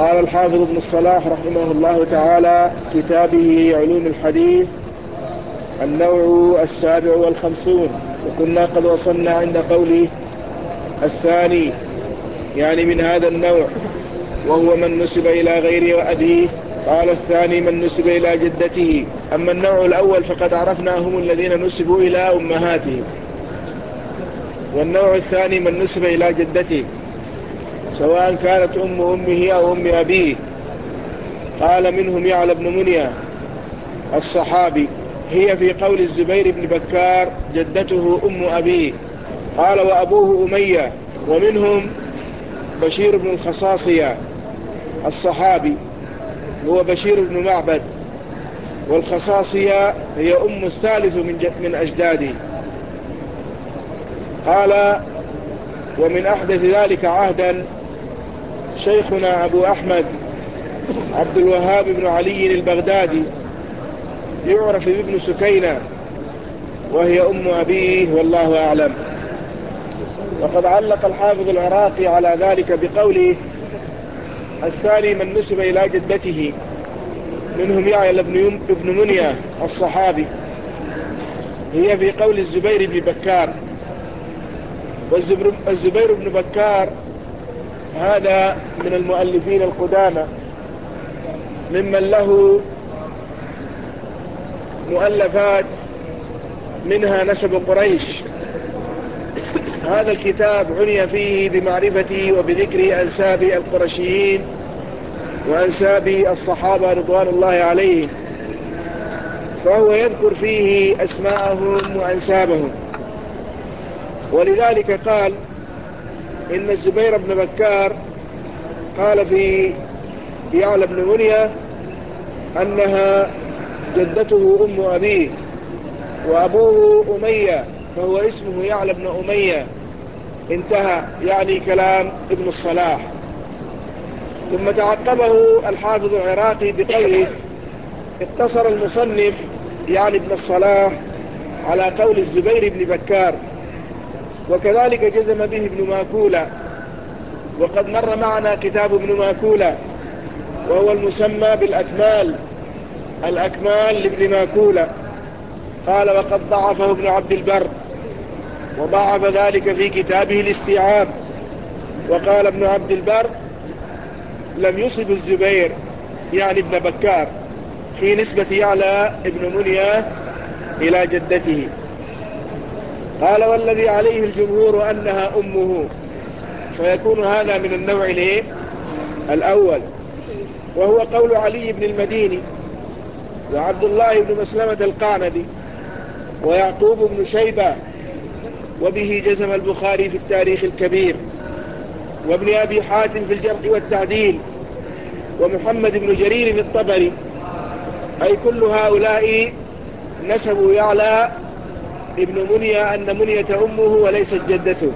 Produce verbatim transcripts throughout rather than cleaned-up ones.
قال الحافظ ابن الصلاح رحمه الله تعالى: كتابه علوم الحديث، النوع السابع والخمسون. وكنا قد وصلنا عند قوله الثاني، يعني من هذا النوع، وهو من نسب إلى غير أبيه. قال الثاني من نسب إلى جدته. أما النوع الأول فقد عرفنا هم الذين نسبوا إلى أمهاتهم، والنوع الثاني من نسب إلى جدته سواء كانت أم أمه أو أم أبيه. قال منهم يعلى بن منيا الصحابي: هي في قول الزبير بن بكار جدته أم أبيه. قال وأبوه أمية. ومنهم بشير بن الخصاصية الصحابي، هو بشير بن معبد، والخصاصية هي أم الثالث من, من أجداده. قال ومن أحدث ذلك عهدا شيخنا أبو أحمد عبد الوهاب بن علي البغدادي، يعرف بابن سكينة، وهي أم أبيه، والله أعلم. وقد علق الحافظ العراقي على ذلك بقوله الثاني من نسب إلى جدته، منهم يعلى بن منيا الصحابي، هي في قول الزبير بن بكار. والزبير بن بكار هذا من المؤلفين القدامى، ممن له مؤلفات منها نسب قريش. هذا الكتاب عني فيه بمعرفة وبذكر أنساب القرشيين وأنساب الصحابة رضوان الله عليهم، فهو يذكر فيه أسماءهم وأنسابهم. ولذلك قال إن الزبير بن بكار قال في يعلى بن منيا أنها جدته أم أبيه، وأبوه أمية، فهو اسمه يعلى بن أمية. انتهى، يعني كلام ابن الصلاح. ثم تعقبه الحافظ العراقي بقوله اقتصر المصنف، يعني ابن الصلاح، على قول الزبير بن بكار، وكذلك جزم به ابن ماكولة. وقد مر معنا كتاب ابن ماكولة، وهو المسمى بالأكمال، الأكمال لابن ماكولة. قال وقد ضعفه ابن عبد البر، وضعف ذلك في كتابه الاستيعاب. وقال ابن عبد البر لم يصب الزبير، يعني ابن بكار، في نسبة يعلى ابن منيا إلى جدته. قال والذي عليه الجمهور أنها أمه، فيكون هذا من النوع الايه الأول، وهو قول علي بن المديني وعبد الله بن مسلمة القعنبي ويعقوب بن شيبة، وبه جزم البخاري في التاريخ الكبير، وابن أبي حاتم في الجرح والتعديل، ومحمد بن جرير الطبري. أي كل هؤلاء نسبوا يعلى ابن منيا أن منية أمه وليست جدته،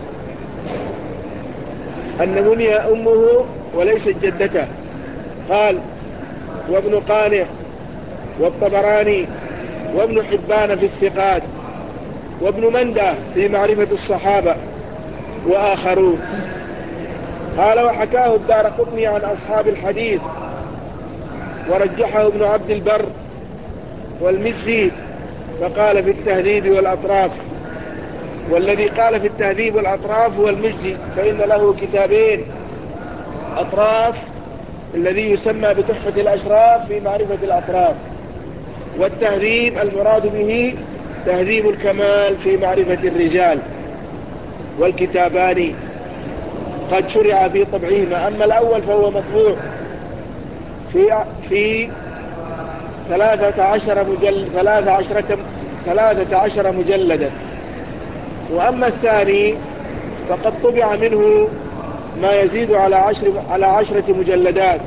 أن منية أمه وليست جدته. قال وابن قانع والطبراني وابن حبان في الثقات وابن منده في معرفة الصحابة وآخرون. قال وحكاه الدارقطني عن أصحاب الحديث، ورجحه ابن عبد البر والمزي، فقال في التهذيب والأطراف. والذي قال في التهذيب والأطراف هو المزي، فإن له كتابين: أطراف الذي يسمى بتحفة الأشراف في معرفة الأطراف، والتهذيب المراد به تهذيب الكمال في معرفة الرجال. والكتابان قد شرع في طبعهما. أما الأول فهو مطبوع في في ثلاثة عشر مجلد ثلاثة عشرة ثلاثة عشر مجلدا، وأما الثاني فقد طبع منه ما يزيد على عشر على عشرة مجلدات،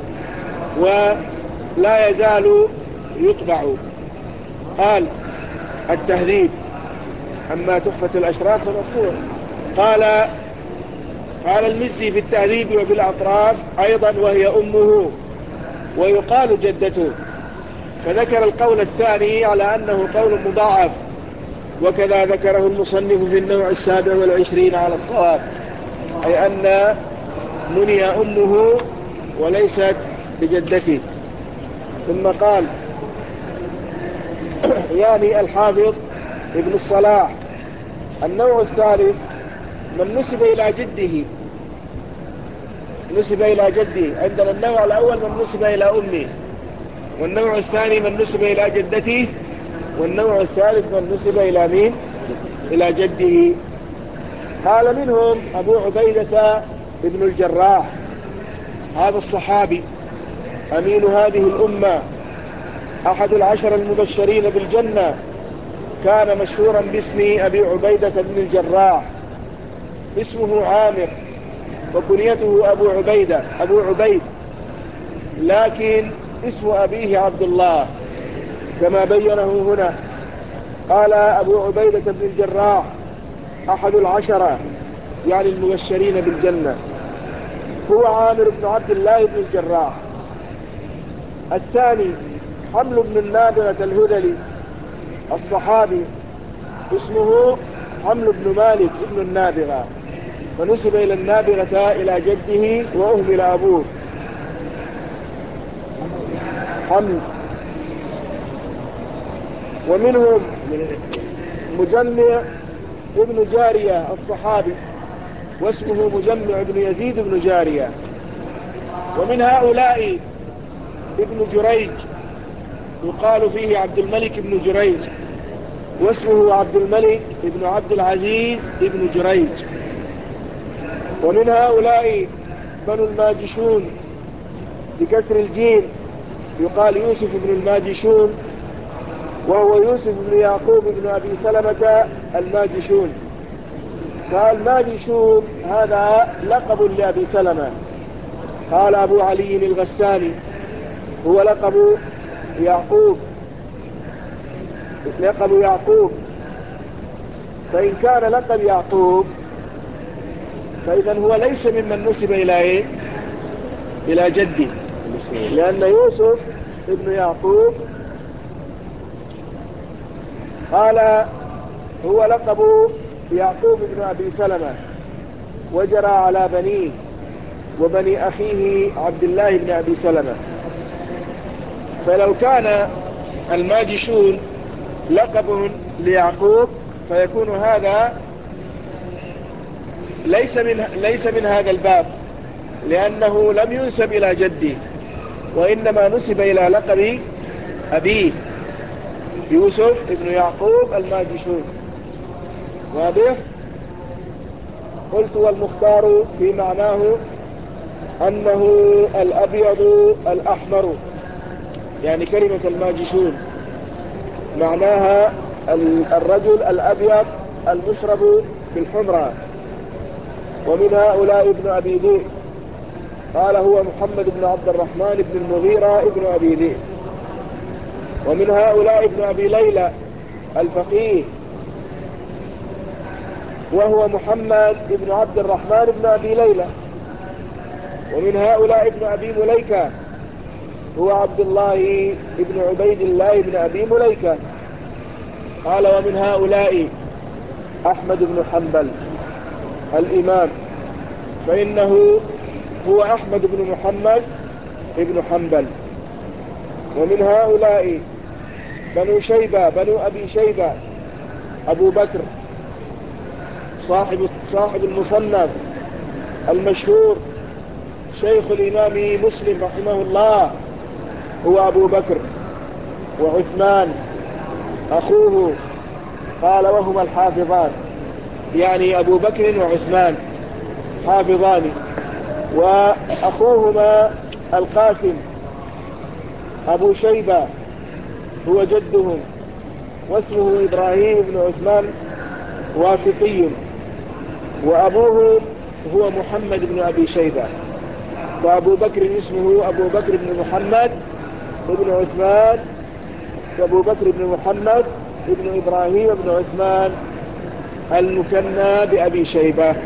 ولا يزال يطبع. قال التهذيب. أما تحفة الأشراف فمطبوع. قال قال المزي في التهذيب وفي الأطراف أيضا وهي أمه ويقال جدته، فذكر القول الثاني على أنه قول مضاعف، وكذا ذكره المصنف في النوع السابع والعشرين على الصواب، أي أن مني أمه وليست بجدته. ثم قال يعني الحافظ ابن الصلاح: النوع الثالث من نسب إلى جده، نسب إلى جده. عندنا النوع الأول من نسب إلى أمه، والنوع الثاني من نسب إلى جدته، والنوع الثالث من نسب إلى مين؟ إلى جده. قال منهم أبو عبيدة ابن الجراح، هذا الصحابي أمين هذه الأمة، أحد العشر المبشرين بالجنة، كان مشهورا باسم أبي عبيدة بن الجراح. اسمه عامر وكنيته أبو عبيدة أبو عبيد، لكن اسم أبيه عبد الله كما بينه هنا. قال أبو عبيدة بن الجراح أحد العشرة يعني المبشرين بالجنة، هو عامر بن عبد الله بن الجراح. الثاني حمل بن النابغة الهذلي الصحابي، اسمه حمل بن مالك ابن النابغة، فنسب إلى النابغة إلى جده وأهمل أبوه. حمل. ومنهم مجمع ابن جارية الصحابي، واسمه مجمع ابن يزيد بن جارية. ومن هؤلاء ابن جريج، يقال فيه عبد الملك ابن جريج، واسمه عبد الملك ابن عبد العزيز ابن جريج. ومن هؤلاء بنو الماجشون بكسر الجيم، يقال يوسف بن الماجشون، وهو يوسف بن يعقوب بن أبي سلمة الماجشون. فالماجشون هذا لقب لأبي سلمة. قال أبو علي الغساني: هو لقب يعقوب، لقب يعقوب. فإن كان لقب يعقوب فإذا هو ليس ممن نسب إلى إيه؟ إلى جدي، لأن يوسف ابن يعقوب قال هو لقب يعقوب بن أبي سلمة، وجرى على بنيه وبني أخيه عبد الله بن أبي سلمة. فلو كان الماجشون لقب ليعقوب فيكون هذا ليس من ليس من هذا الباب، لأنه لم ينسب إلى جدي، وإنما نسب إلى لقب أبيه يوسف ابن يعقوب الماجشون. واضح؟ قلت: والمختار في معناه أنه الأبيض الأحمر، يعني كلمة الماجشون معناها الرجل الأبيض المشرب بالحمرة. ومن هؤلاء ابن أبي ذئب، قال هو محمد بن عبد الرحمن بن المغيرة ابن أبي ذئب. ومن هؤلاء ابن أبي ليلى الفقيه، وهو محمد بن عبد الرحمن بن أبي ليلى. ومن هؤلاء ابن أبي مليكة، هو عبد الله بن عبيد الله بن أبي مليكة. قال ومن هؤلاء أحمد بن حنبل الإمام، فإنه هو أحمد بن محمد بن حنبل. ومن هؤلاء بنو شيبة، بنو أبي شيبة، أبو بكر صاحب صاحب المصنف المشهور شيخ الإمام مسلم رحمه الله، هو أبو بكر وعثمان أخوه. قال وهما الحافظان، يعني أبو بكر وعثمان حافظان، وأخوهما القاسم أبو شيبة هو جدهم، واسمه إبراهيم بن عثمان واسطي، وأبوهم هو محمد بن أبي شيبة. فأبو بكر اسمه أبو بكر بن محمد بن عثمان، أبو بكر بن محمد بن إبراهيم بن عثمان المكنى بأبي شيبة.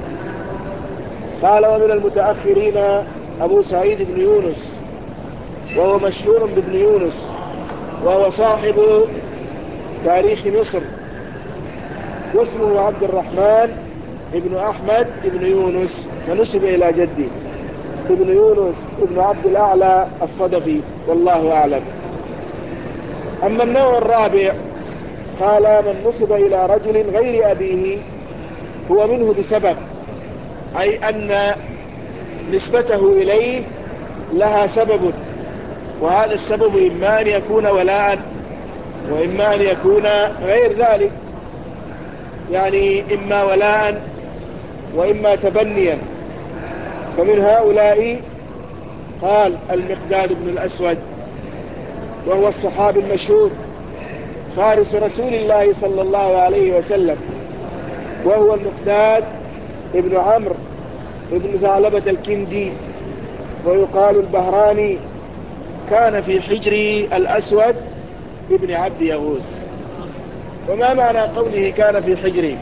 قال ومن المتأخرين أبو سعيد بن يونس، وهو مشهور بابن يونس، وهو صاحب تاريخ مصر، واسمه عبد الرحمن ابن أحمد ابن يونس، فنسب إلى جدي. ابن يونس ابن عبد الأعلى الصدفي، والله أعلم. أما النوع الرابع قال من نسب إلى رجل غير أبيه هو منه بسبب، أي أن نسبته إليه لها سبب، وهذا السبب إما أن يكون ولاء وإما أن يكون غير ذلك، يعني إما ولاء وإما تبنيا. فمن هؤلاء قال المقداد بن الأسود، وهو الصحابي المشهور فارس رسول الله صلى الله عليه وسلم، وهو المقداد ابن عمرو ابن ثعلبة الكندي، ويقال البهراني، كان في حجر الأسود ابن عبد يغوث. وما معنى قوله كان في حجره؟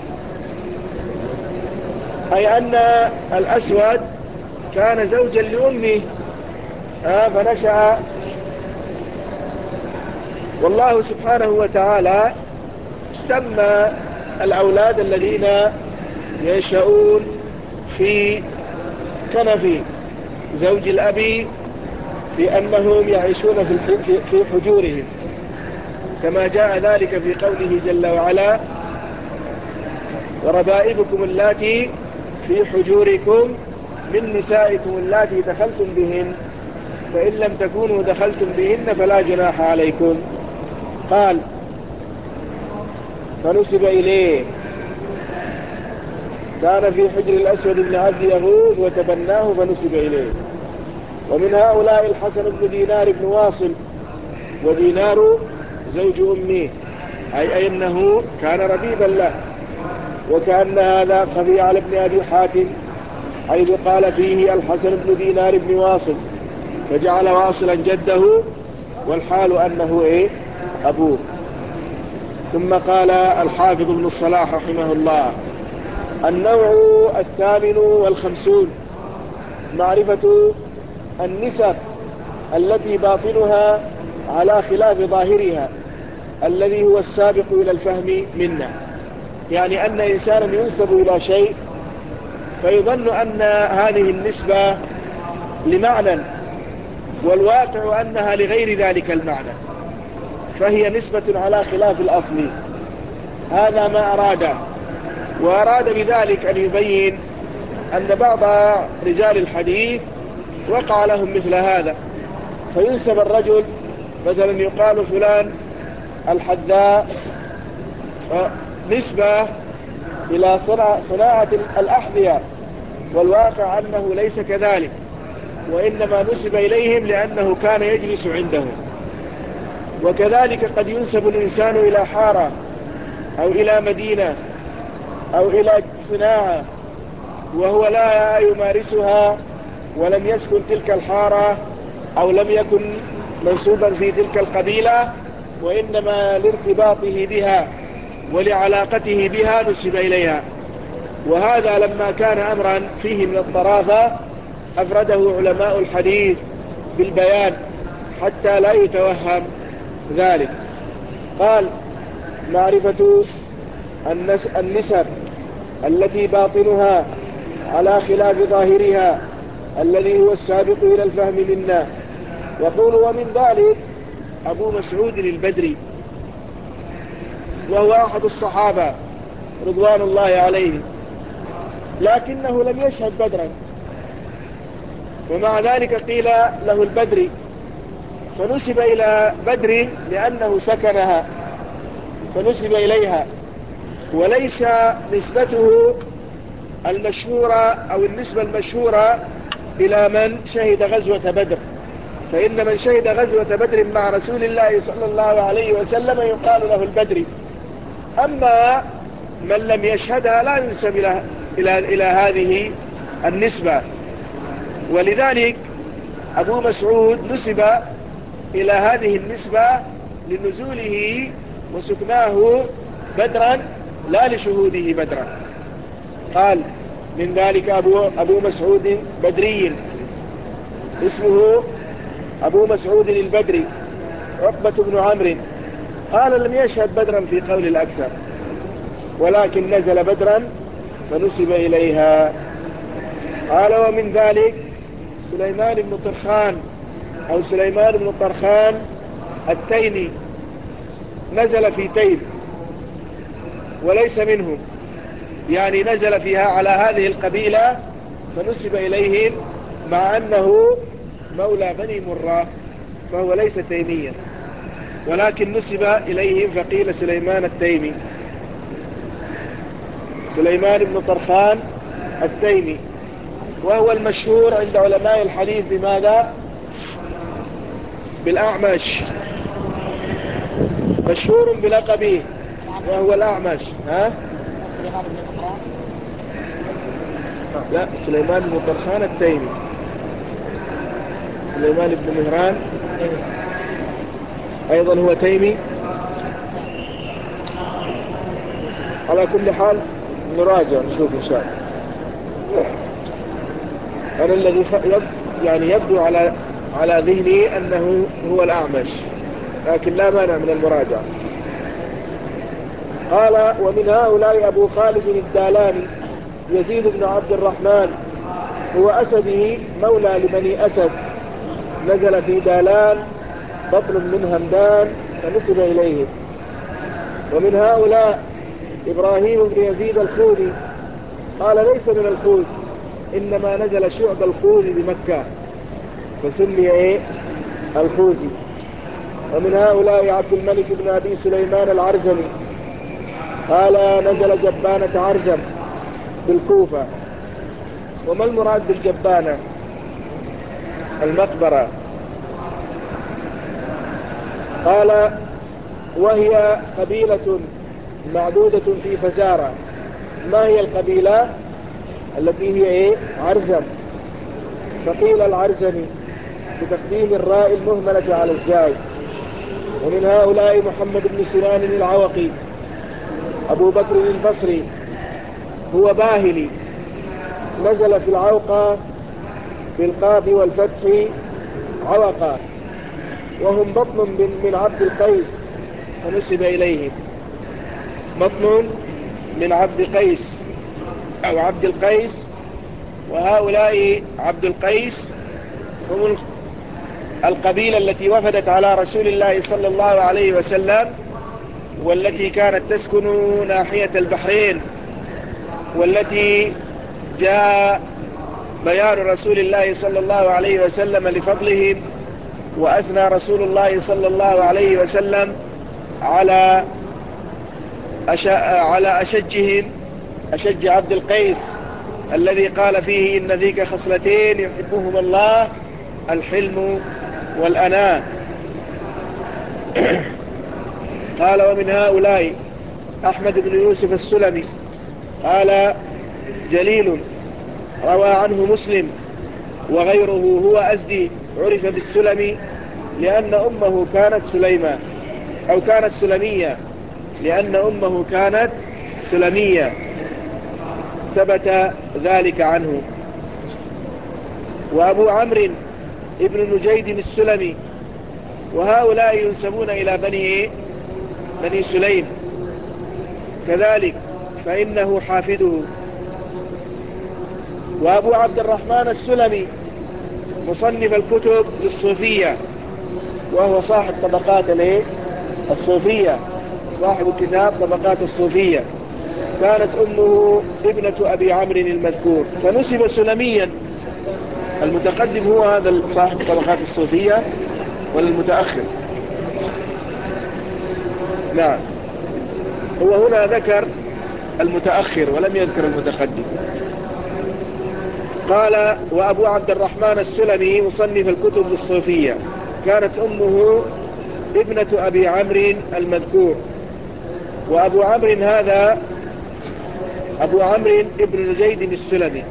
أي أن الأسود كان زوجا لأمه آه فنشأ. والله سبحانه وتعالى سمى الأولاد الذين ينشؤون في كنف زوج الأب في أنهم يعيشون في حجورهم، كما جاء ذلك في قوله جل وعلا: وربائبكم اللاتي في حجوركم من نسائكم اللاتي دخلتم بهن فإن لم تكونوا دخلتم بهن فلا جناح عليكم. قال فنسب إليه، كان في حجر الأسود بن عبد يغوث وتبناه فنسب إليه. ومن هؤلاء الحسن بن دينار بن واصل، ودينار زوج أمه، أي, أي أنه كان ربيبا له. وكأن هذا خفي على ابن أبي حاتم حيث قال فيه الحسن بن دينار بن واصل، فجعل واصلا جده والحال أنه إيه أبوه. ثم قال الحافظ ابن الصلاح رحمه الله: النوع الثامن والخمسون معرفة النسب التي باطنها على خلاف ظاهرها الذي هو السابق إلى الفهم منا. يعني أن إنسانا ينسب إلى شيء فيظن أن هذه النسبة لمعنى، والواقع أنها لغير ذلك المعنى، فهي نسبة على خلاف الأصل. هذا ما أراده، وأراد بذلك أن يبين أن بعض رجال الحديث وقع لهم مثل هذا، فينسب الرجل مثلا يقال فلان الحذاء نسبة إلى صناعة الأحذية، والواقع أنه ليس كذلك، وإنما نسب إليهم لأنه كان يجلس عندهم. وكذلك قد ينسب الإنسان إلى حارة أو إلى مدينة أو إلى صناعة وهو لا يمارسها ولم يسكن تلك الحارة أو لم يكن منسوبا في تلك القبيلة، وإنما لارتباطه بها ولعلاقته بها نسب إليها. وهذا لما كان أمرا فيه من الطرافة أفرده علماء الحديث بالبيان حتى لا يتوهم ذلك. قال معرفة النسب التي باطنها على خلاف ظاهرها الذي هو السابق إلى الفهم منا. يقول ومن ذلك أبو مسعود البدري، وهو أحد الصحابة رضوان الله عليه، لكنه لم يشهد بدرا، ومع ذلك قيل له البدري، فنسب إلى بدر لأنه سكنها فنسب إليها، وليس نسبته المشهورة أو النسبة المشهورة إلى من شهد غزوة بدر، فإن من شهد غزوة بدر مع رسول الله صلى الله عليه وسلم يقال له البدري. أما من لم يشهدها لا ينسب إلى, إلى, إلى هذه النسبة. ولذلك أبو مسعود نسب إلى هذه النسبة لنزوله وسكناه بدرا لا لشهوده بدرا. قال من ذلك أبو, أبو مسعود بدري اسمه أبو مسعود البدري عقبة بن عمرو، قال لم يشهد بدرا في قول الأكثر، ولكن نزل بدرا فنسب إليها. قال ومن ذلك سليمان بن طرخان أو سليمان بن طرخان التيمي نزل في تيم وليس منهم، يعني نزل فيها على هذه القبيلة فنسب إليهم مع أنه مولى بني مرة، فهو ليس تيميا ولكن نسب إليهم فقيل سليمان التيمي، سليمان بن طرخان التيمي. وهو المشهور عند علماء الحديث بماذا؟ بالأعمش، مشهور بلقبه وهو الأعمش. ها؟ سليمان بن مهران. لا، سليمان بن طرخان التيمي. سليمان بن مهران أيضا هو تيمي. على كل حال نراجع نشوف إن شاء الله. أنا الذي يب يعني يبدو على على ذهني أنه هو الأعمش، لكن لا مانع من المراجعة. قال: ومن هؤلاء أبو خالد الدالاني يزيد بن عبد الرحمن، هو أسدي مولى لبني أسد، نزل في دالان بطن من همدان فنسب إليه. ومن هؤلاء إبراهيم بن يزيد الخوذي، قال: ليس من الخوذ، إنما نزل شعب الخوذي بمكة فسمي إيه؟ الخوذي. ومن هؤلاء عبد الملك بن أبي سليمان العرزمي، قال: نزل جبانة عرزم بالكوفة. وما المراد بالجبانة؟ المقبرة. قال: وهي قبيلة معدودة في فزارة. ما هي القبيلة التي هي إيه؟ عرزم. فقيل العرزمي بتقديم الراء المهملة على الزاي. ومن هؤلاء محمد بن سنان العوقي أبو بكر البصري، هو باهلي، نزل في العوقة بالقاف والفتح عوقة، وهم بطن من عبد القيس فنسب إليهم. بطن من عبد قيس أو عبد القيس، وهؤلاء عبد القيس هم القبيلة التي وفدت على رسول الله صلى الله عليه وسلم، والتي كانت تسكن ناحية البحرين، والتي جاء بيان رسول الله صلى الله عليه وسلم لفضلهم، وأثنى رسول الله صلى الله عليه وسلم على أش... على أشجهم، أشج عبد القيس الذي قال فيه: إن فيك خصلتين يحبهما الله، الحلم والأناة. قال: ومن هؤلاء أحمد بن يوسف السلمي، قال: جليل روى عنه مسلم وغيره، هو أزدي، عرف بالسلمي لأن أمه كانت سليمة، أو كانت سلمية، لأن أمه كانت سلمية، ثبت ذلك عنه. وأبو عمرو ابن نجيد السلمي، وهؤلاء ينسبون إلى بني بني سليم كذلك، فإنه حافظه. وأبو عبد الرحمن السلمي مصنف الكتب للصوفية، وهو صاحب طبقات الصوفية، صاحب كتاب طبقات الصوفية، كانت أمه ابنة أبي عمرو المذكور فنسب سلميا. المتقدم هو هذا صاحب طبقات الصوفية ولا المتأخر؟ نعم، هو هنا ذكر المتأخر ولم يذكر المتقدم. قال: وأبو عبد الرحمن السلمي مصنف الكتب للصوفية، كانت أمه ابنة أبي عمرو المذكور. وأبو عمرو هذا أبو عمرو ابن نجيد السلمي،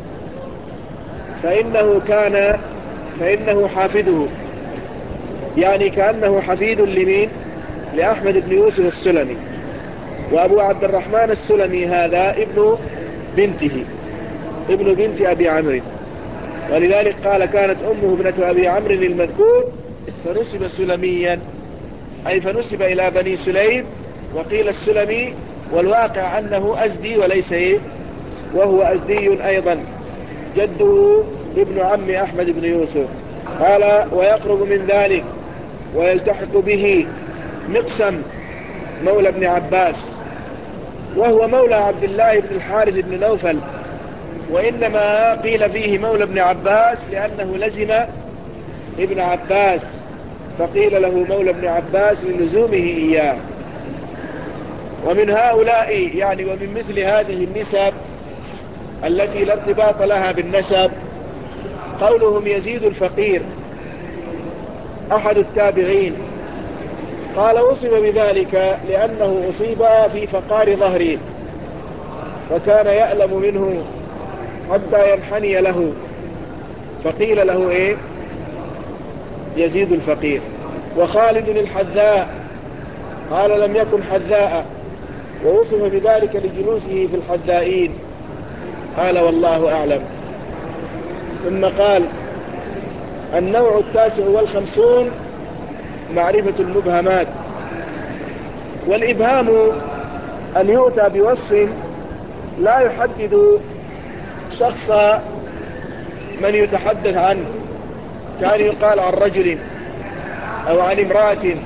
فإنه كان فإنه حافظه، يعني كأنه حفيد لمين؟ لأحمد بن يوسف السلمي. وأبو عبد الرحمن السلمي هذا ابن بنته، ابن بنت أبي عمرو، ولذلك قال: كانت أمه ابنة أبي عمرو المذكور فنسب سلميا، أي فنسب إلى بني سليم، وقيل السلمي، والواقع أنه أزدي وليس إيه، وهو أزدي أيضا، جده ابن عم أحمد بن يوسف. قال ويقرب من ذلك ويلتحق به مقسم مولى ابن عباس، وهو مولى عبد الله بن الحارث بن نوفل، وإنما قيل فيه مولى ابن عباس لأنه لزم ابن عباس، فقيل له مولى ابن عباس للزومه إياه. ومن هؤلاء يعني ومن مثل هذه النسب التي لا ارتباط لها بالنسب قولهم يزيد الفقير أحد التابعين، قال وصف بذلك لأنه أصيب في فقار ظهره فكان يألم منه حتى ينحني له، فقيل له إيه؟ يزيد الفقير. وخالد الحذاء قال لم يكن حذاء، ووصف بذلك لجلوسه في الحذائين، قال والله أعلم. ثم قال النوع التاسع والخمسون معرفة المبهمات. والإبهام أن يؤتى بوصف لا يحدد شخص من يتحدث عنه، كان يقال عن رجل أو عن امرأة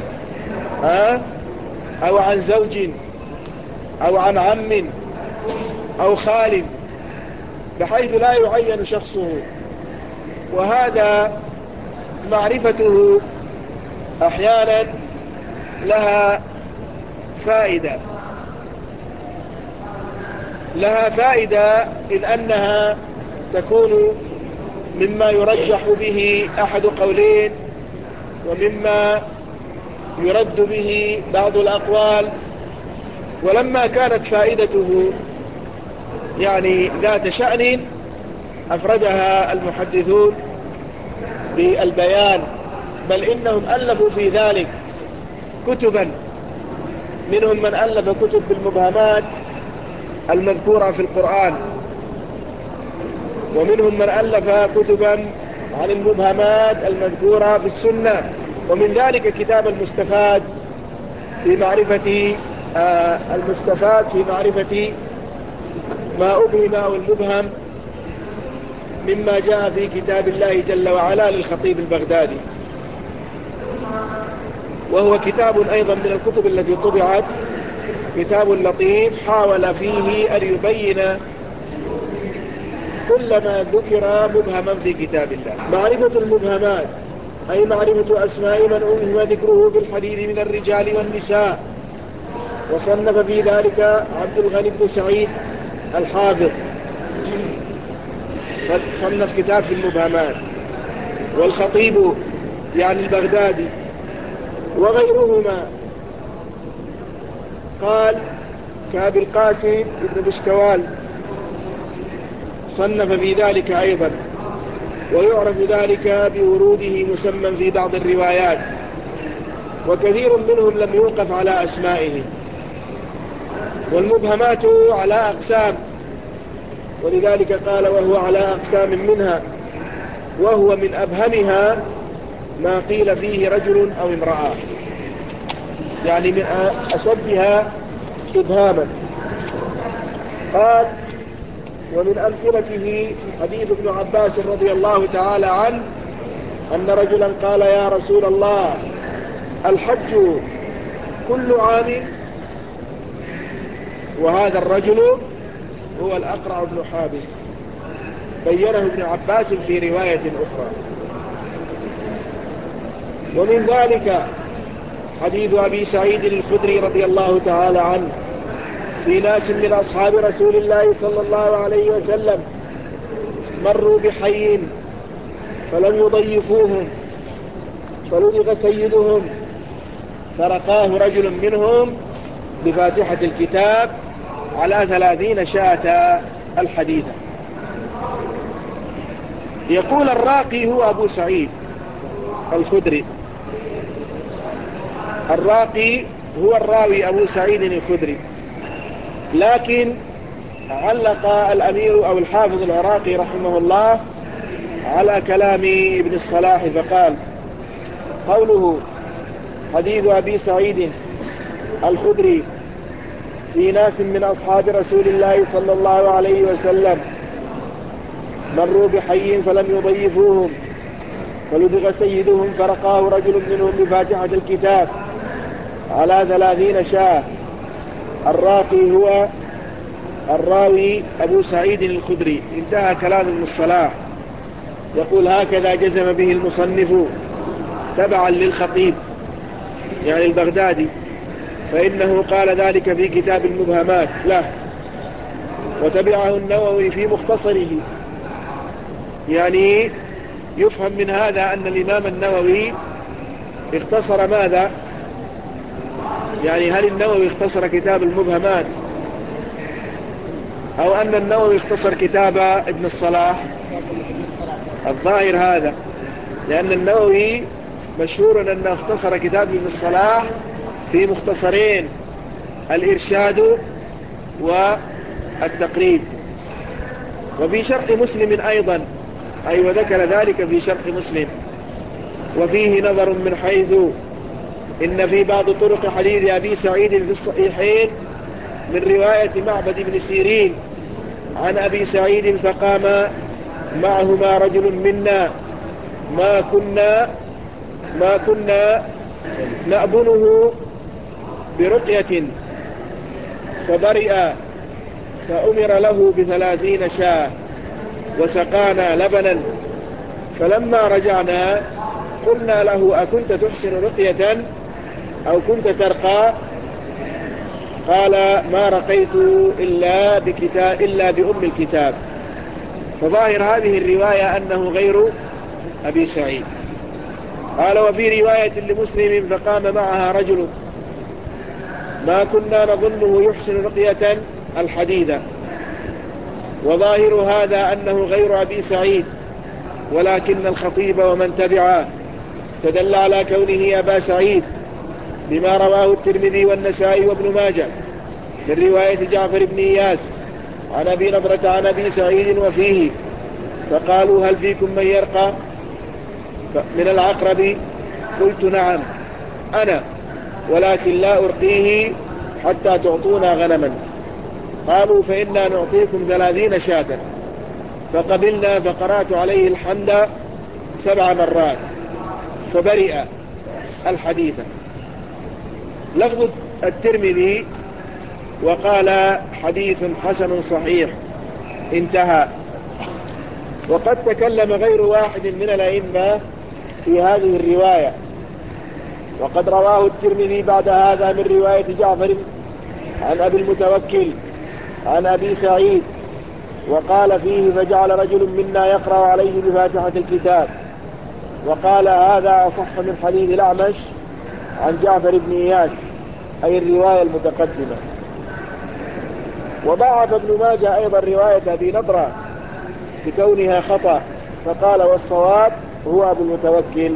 أو عن زوج أو عن عم أو خال، بحيث لا يعين شخصه. وهذا معرفته أحيانا لها فائدة لها فائدة إذ أنها تكون مما يرجح به أحد قولين ومما يرد به بعض الأقوال. ولما كانت فائدته يعني ذات شأن أفردها المحدثون بالبيان، بل إنهم ألفوا في ذلك كتبا، منهم من ألف كتب بالمبهمات المذكورة في القرآن، ومنهم من ألف كتبا عن المبهمات المذكورة في السنة. ومن ذلك كتاب المستفاد في معرفة آه المستفاد في معرفة ما أبهم أو المبهم مما جاء في كتاب الله جل وعلا للخطيب البغدادي، وهو كتاب أيضا من الكتب التي طبعت، كتاب لطيف حاول فيه أن يبين كل ما ذكر مبهما في كتاب الله. معرفة المبهمات أي معرفة أسماء من أبهم ذكره في الحديث من الرجال والنساء. وصنف في ذلك عبد الغني بن سعيد الحافظ، صنف كتاب في المبهمات، والخطيب يعني البغدادي وغيرهما قال كأبي القاسم ابن بشكوال صنف في ذلك أيضا، ويعرف ذلك بوروده مسمى في بعض الروايات، وكثير منهم لم يوقف على أسمائه. والمبهمات على أقسام، ولذلك قال وهو على أقسام منها، وهو من أبهمها ما قيل فيه رجل أو امرأة، يعني من أشدها إبهاما. قال ومن أمثلته حديث ابن عباس رضي الله تعالى عنه أن رجلا قال يا رسول الله الحج كل عام؟ وهذا الرجل هو الأقرع بن حابس، بينه ابن عباس في رواية أخرى. ومن ذلك حديث أبي سعيد الخدري رضي الله تعالى عنه في ناس من أصحاب رسول الله صلى الله عليه وسلم مروا بحي فلم يضيفوهم، فلدغ سيدهم فرقاه رجل منهم بفاتحة الكتاب على ثلاثين شاة الحديث. يقول الراقي هو أبو سعيد الخدري، الراقي هو الراوي أبو سعيد الخدري، لكن علق الأمير أو الحافظ العراقي رحمه الله على كلام ابن الصلاح فقال قوله حديث أبي سعيد الخدري في ناس من أصحاب رسول الله صلى الله عليه وسلم مروا بحي فلم يضيفوهم فلدغ سيدهم فرقاه رجل منهم بفاتحة الكتاب على ثلاثين شاة. الراقي هو الراوي أبو سعيد الخدري. انتهى كلام ابن الصلاح. يقول هكذا جزم به المصنف تبعا للخطيب يعني البغدادي، فإنه قال ذلك في كتاب المبهمات له، وتبعه النووي في مختصره. يعني يفهم من هذا أن الإمام النووي اختصر ماذا؟ يعني هل النووي اختصر كتاب المبهمات أو أن النووي اختصر كتاب ابن الصلاح؟ الظاهر هذا، لأن النووي مشهور أنه اختصر كتاب ابن الصلاح في مختصرين: الإرشاد والتقريب. وفي شرح مسلم أيضا، أي وذكر ذلك في شرح مسلم. وفيه نظر من حيث إن في بعض طرق حديث أبي سعيد في الصحيحين من رواية معبد بن سيرين عن أبي سعيد فقام معهما رجل منا ما كنا ما كنا نأبنه برقية فبرئ فأمر له بثلاثين شاة وسقانا لبنا، فلما رجعنا قلنا له أكنت تحسن رقية أو كنت ترقى؟ قال ما رقيت إلا بكتاب إلا بأم الكتاب. فظاهر هذه الرواية أنه غير أبي سعيد. قال وفي رواية لمسلم فقام معها رجل ما كنا نظنه يحسن رقية الحديدة. وظاهر هذا أنه غير أبي سعيد، ولكن الخطيب ومن تبعه استدل على كونه أبا سعيد بما رواه الترمذي والنسائي وابن ماجه من رواية جعفر بن إياس عن أبي نضرة عن أبي سعيد وفيه فقالوا هل فيكم من يرقى من العقرب؟ قلت نعم أنا، ولكن لا أرقيه حتى تعطونا غنما. قالوا فإنا نعطيكم ثلاثين شاة. فقبلنا فقرأت عليه الحمد سبع مرات فبرئ الحديث. لفظ الترمذي وقال حديث حسن صحيح، انتهى. وقد تكلم غير واحد من الأئمة في هذه الرواية، وقد رواه الترمذي بعد هذا من رواية جعفر عن أبي المتوكل عن أبي سعيد وقال فيه فجعل رجل منا يقرأ عليه بفاتحة الكتاب، وقال هذا أصح من حديث الأعمش عن جعفر بن إياس، أي الرواية المتقدمة. وضعف ابن ماجه أيضا رواية أبي نضرة بكونها خطأ، فقال والصواب هو أبو المتوكل.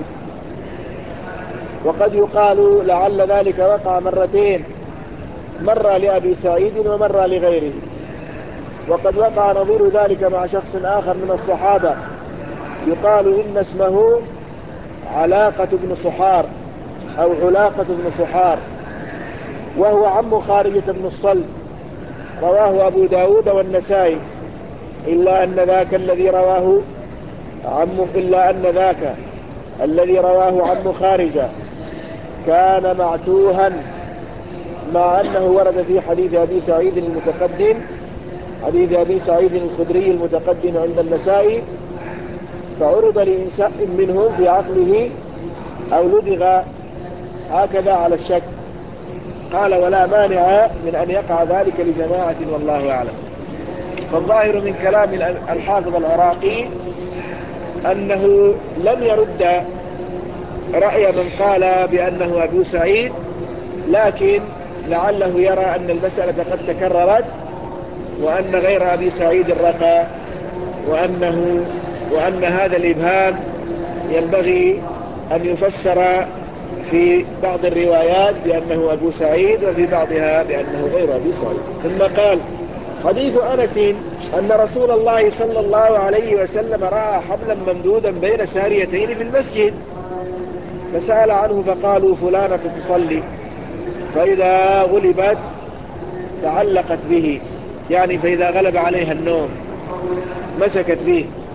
وقد يقال لعل ذلك وقع مرتين، مرة لأبي سعيد ومرة لغيره. وقد وقع نظير ذلك مع شخص آخر من الصحابة يقال إن اسمه علاقة بن صحار أو علاقة بن صحار، وهو عم خارجة بن الصلب، رواه أبو داود والنسائي، إلا أن ذاك الذي رواه عم إلا أن ذاك الذي رواه عم خارجة كان معتوها، مع أنه ورد في حديث أبي سعيد المتقدم حديث أبي سعيد الخدري المتقدم عند النسائي، فعرض لإنسان منهم في عقله أو لدغ هكذا على الشك. قال ولا مانع من أن يقع ذلك لجماعة والله أعلم. فالظاهر من كلام الحافظ العراقي أنه لم يرد رأي من قال بأنه أبو سعيد، لكن لعله يرى أن المسألة قد تكررت وأن غير أبي سعيد الرقى، وأنه وأن هذا الإبهام ينبغي أن يفسر في بعض الروايات بأنه أبو سعيد وفي بعضها بأنه غير أبي سعيد. ثم قال حديث أنس أن رسول الله صلى الله عليه وسلم رأى حبلا ممدودا بين ساريتين في المسجد فسأل عنه فقالوا فلانة تصلي، فإذا غلبت تعلقت به، يعني فإذا غلب عليها النوم مسكت به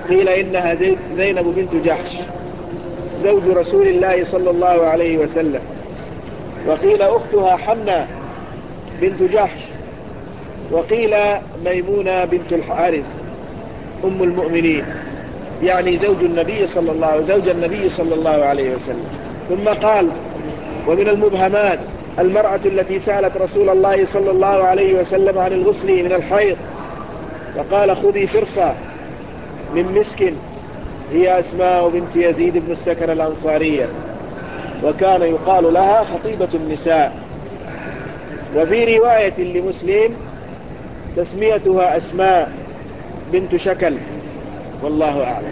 قيل إنها زينب بنت جحش زوج رسول الله صلى الله عليه وسلم، وقيل أختها حنة بنت جحش، وقيل ميمونة بنت الحارث أم المؤمنين، يعني زوج النبي صلى الله زوج النبي صلى الله عليه وسلم. ثم قال: ومن المبهمات المرأة التي سألت رسول الله صلى الله عليه وسلم عن الغسل من الحيض فقال: خذي فرصة من مسك، هي أسماء بنت يزيد بن السكن الأنصارية، وكان يقال لها خطيبة النساء. وفي رواية لمسلم تسميتها أسماء بنت شكل، والله أعلم،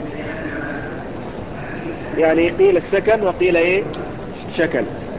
يعني قيل السكن وقيل إيه شكل.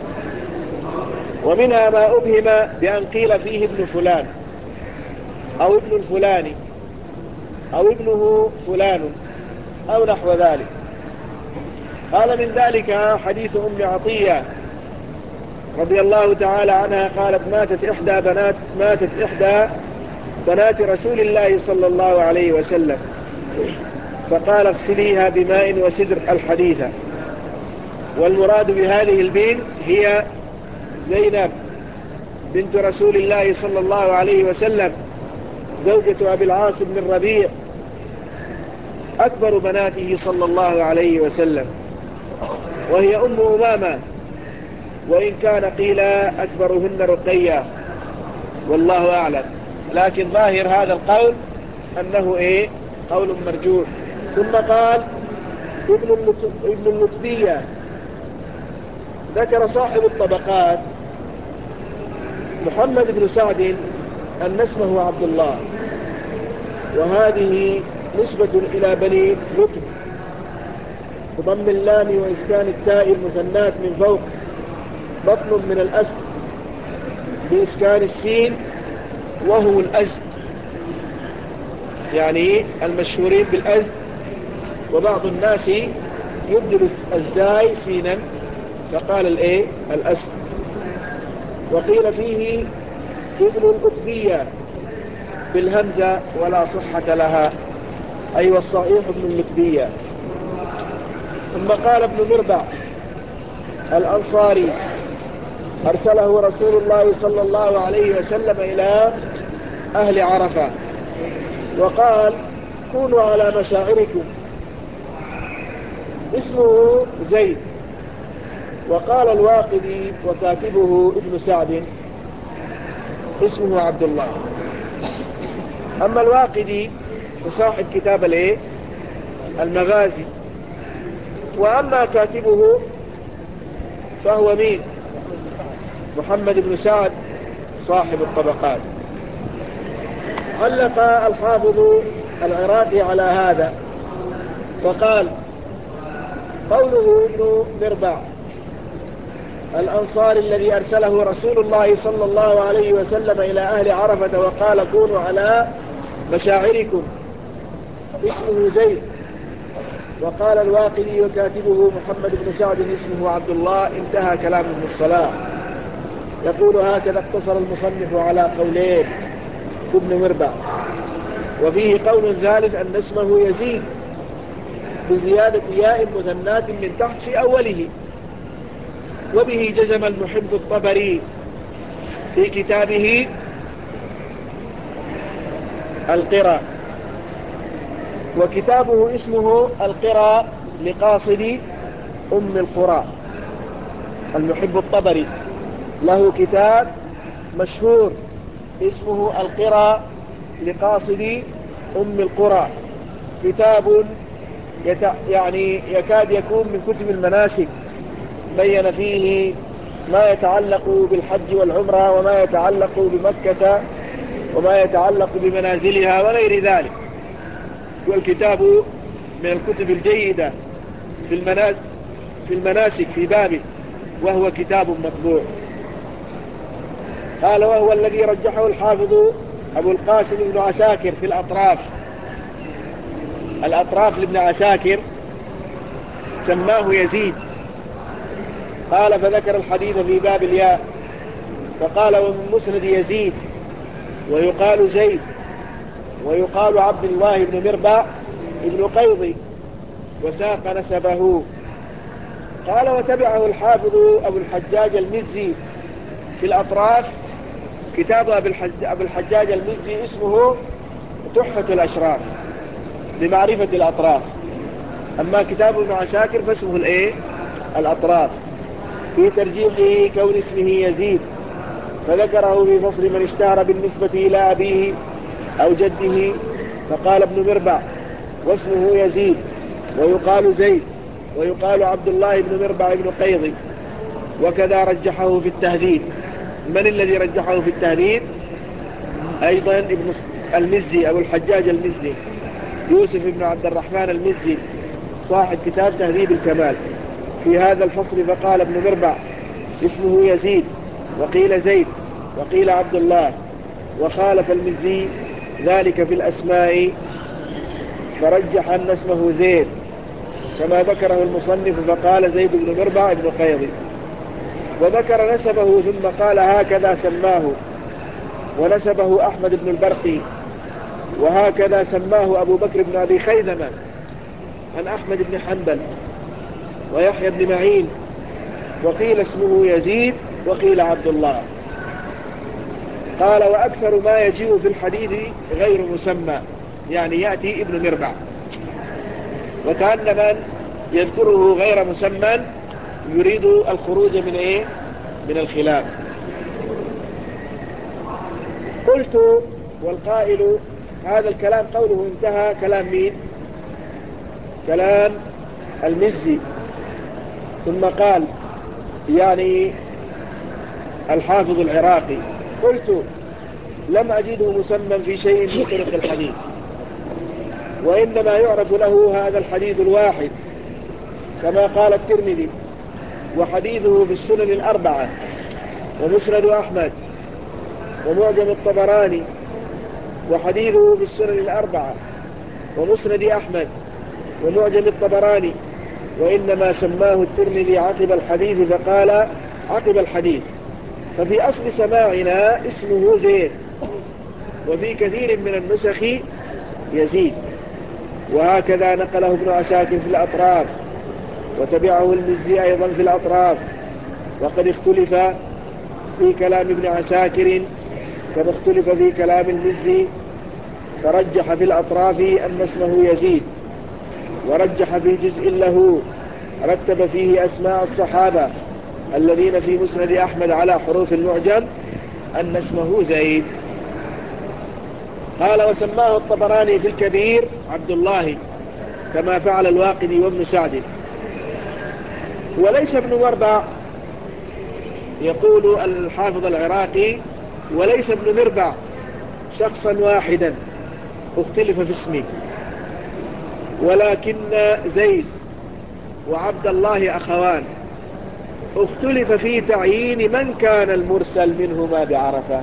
ومنها ما أبهم بأن قيل فيه ابن فلان أو ابن الفلاني أو ابنه فلان أو نحو ذلك. قال من ذلك حديث أم عطية رضي الله تعالى عنها قالت: ماتت إحدى بنات ماتت إحدى بنات رسول الله صلى الله عليه وسلم، فقال: اغسليها بماء وسدر الحديثة. والمراد بهذه البنت هي زينب بنت رسول الله صلى الله عليه وسلم، زوجة أبي العاص بن الربيع، أكبر بناته صلى الله عليه وسلم، وهي أم أمامة، وإن كان قيل أكبرهن رقية، والله أعلم، لكن ظاهر هذا القول أنه إيه قول مرجوح. ثم قال: ابن ابن اللطبية. ذكر صاحب الطبقات محمد بن سعد أن اسمه عبد الله، وهذه نسبة إلى بني لطب بضم اللام وإسكان التاء المثنات من فوق، بطن من الأسد بإسكان السين، وهو الأزد، يعني المشهورين بالأزد. وبعض الناس يبدل الزاي سينا فقال الايه الأسد. وقيل فيه ابن الأتبية بالهمزة ولا صحة لها، أي والصحيح ابن الأتبية. ثم قال ابن مربع الأنصاري: أرسله رسول الله صلى الله عليه وسلم إلى أهل عرفة وقال: كونوا على مشاعركم. اسمه زيد. وقال الواقدي وكاتبه ابن سعد اسمه عبد الله. أما الواقدي فصاحب كتاب الايه المغازي، وأما كاتبه فهو مين؟ محمد بن سعد صاحب الطبقات. علق الحافظ العراقي على هذا فقال: قوله ابن مربع الأنصار الذي أرسله رسول الله صلى الله عليه وسلم إلى أهل عرفة وقال: كونوا على مشاعركم، اسمه زيد. وقال الواقدي وكاتبه محمد بن سعد اسمه عبد الله. انتهى كلام ابن الصلاح. يقول: هكذا اقتصر المصنف على قولين في ابن مربع. وفيه قول ثالث أن اسمه يزيد بزيادة ياء مثنات من تحت في أوله، وبه جزم المحب الطبري في كتابه القرى. وكتابه اسمه القرى لقاصد أم القرى. المحب الطبري له كتاب مشهور اسمه القرى لقاصد أم القرى، كتاب يت... يعني يكاد يكون من كتب المناسك، بين فيه ما يتعلق بالحج والعمرة وما يتعلق بمكة وما يتعلق بمنازلها وغير ذلك. والكتاب من الكتب الجيدة في المناسك في المناسك في بابه، وهو كتاب مطبوع. قال: وهو الذي رجحه الحافظ أبو القاسم بن عساكر في الأطراف. الأطراف لابن عساكر سماه يزيد. قال: فذكر الحديث في باب الياء فقال: ومن مسند يزيد، ويقال زيد، ويقال عبد الله بن مربع ابن قيضي وساق نسبه. قال وتبعه الحافظ أبو الحجاج المزي في الأطراف، كتاب أبو الحجاج المزي اسمه تحفة الأشراف بمعرفة الأطراف، أما كتاب ابن عساكر فاسمه الإيه؟ الأطراف، في ترجيح كون اسمه يزيد، فذكره في فصل من اشتهر بالنسبة إلى أبيه أو جده، فقال ابن مربع واسمه يزيد، ويقال زيد، ويقال عبد الله بن مربع بن قيضي. وكذا رجحه في التهذيب. من الذي رجحه في التهذيب؟ أيضا ابن المزي أبو الحجاج المزي، يوسف بن عبد الرحمن المزي صاحب كتاب تهذيب الكمال، في هذا الفصل فقال ابن مربع اسمه يزيد، وقيل زيد، وقيل عبد الله، وخالف المزي ذلك في الأسماء فرجح أن اسمه زيد كما ذكره المصنف، فقال زيد بن مربع بن قيضي، وذكر نسبه ثم قال هكذا سماه، ونسبه أحمد بن البرقي، وهكذا سماه أبو بكر بن أبي خيثمة عن أحمد بن حنبل ويحيى بن معين، وقيل اسمه يزيد وقيل عبد الله. قال وأكثر ما يجيء في الحديث غير مسمى، يعني يأتي ابن مربع، وكأن من يذكره غير مسمى يريد الخروج من إيه؟ من الخلاف. قلت والقائل هذا الكلام قوله انتهى، كلام مين؟ كلام المزي. ثم قال يعني الحافظ العراقي قلت لم أجده مسمى في شيء من طرق الحديث، وإنما يعرف له هذا الحديث الواحد كما قال الترمذي، وحديثه في السنن الأربعة ومسند أحمد ومعجم الطبراني، وحديثه في السنن الأربعة ومسند أحمد ومعجم الطبراني، وإنما سماه الترمذي عقب الحديث فقال عقب الحديث، ففي أصل سماعنا اسمه زيد، وفي كثير من النسخ يزيد. وهكذا نقله ابن عساكر في الأطراف، وتبعه المزي أيضا في الأطراف، وقد اختلف في كلام ابن عساكر كما اختلف في كلام المزي، فرجح في الأطراف أن اسمه يزيد، ورجح في جزء له رتب فيه أسماء الصحابة الذين في مسند أحمد على حروف المعجم أن اسمه زيد. قال وسماه الطبراني في الكبير عبد الله كما فعل الواقدي وابن سعد. وليس ابن مربع، يقول الحافظ العراقي وليس ابن مربع شخصا واحدا اختلف في اسمه، ولكن زيد وعبد الله أخوان اختلف في تعيين من كان المرسل منهما بعرفة،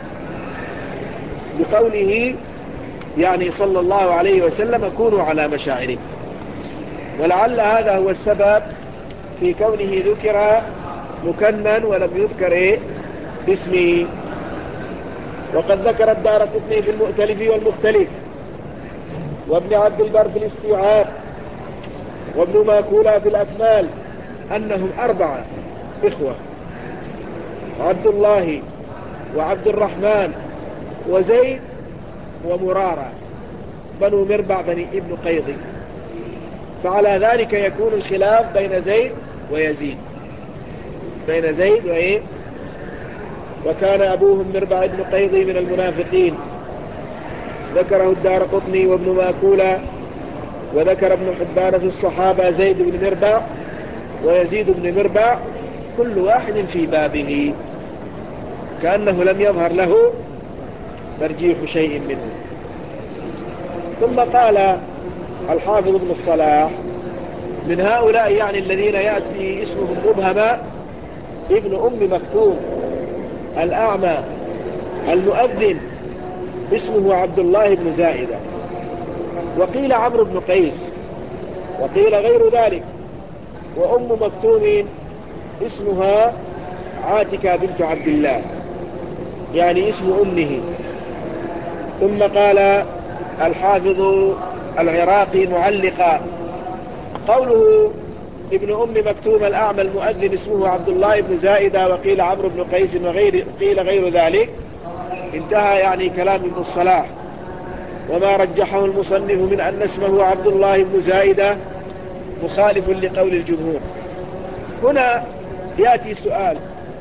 بقوله يعني صلى الله عليه وسلم كونوا على مشاعره. ولعل هذا هو السبب في كونه ذكر مكنن ولم يذكر إيه؟ باسمه. وقد ذكر الدارقطني في المؤتلف والمختلف، وابن عبد البر في الاستيعاب، وابن ماكولا في الأكمال أنهم أربعة إخوة: عبد الله وعبد الرحمن وزيد ومرارة، بنو مربع بني ابن قيضي. فعلى ذلك يكون الخلاف بين زيد ويزيد، بين زيد وإيه؟ وكان أبوهم مربع ابن قيضي من المنافقين، ذكره الدارقطني وابن ماكولا، وذكر ابن حبان في الصحابة زيد بن مربع ويزيد بن مربع كل واحد في بابه، كأنه لم يظهر له ترجيح شيء منه. ثم قال الحافظ ابن الصلاح من هؤلاء يعني الذين يأتي اسمهم مبهما ابن أم مكتوم الأعمى المؤذن اسمه عبد الله بن زائدة، وقيل عمرو بن قيس، وقيل غير ذلك. وأم مكتوم اسمها عاتكة بنت عبد الله، يعني اسم أمه. ثم قال الحافظ العراقي معلقا. قوله ابن أم مكتوم الأعمى المؤذن اسمه عبد الله بن زائدة، وقيل عمرو بن قيس، وغير قيل غير ذلك، انتهى يعني كلام ابن الصلاح. وما رجحه المصنف من أن اسمه عبد الله بن زائدة مخالف لقول الجمهور. هنا يأتي سؤال: